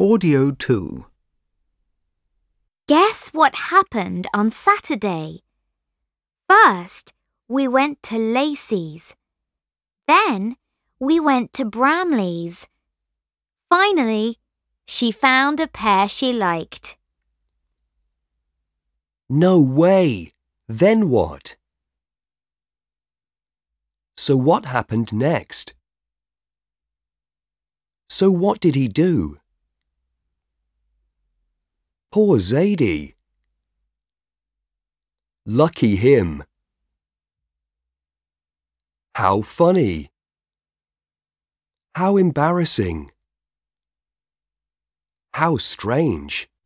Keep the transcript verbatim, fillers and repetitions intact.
Audio two. Guess what happened on Saturday? First, we went to Lacey's. Then, we went to Bramley's. Finally, she found a pair she liked. No way! Then what? So what happened next? So what did he do? Poor Zadie. Lucky him. How funny. How embarrassing. How strange.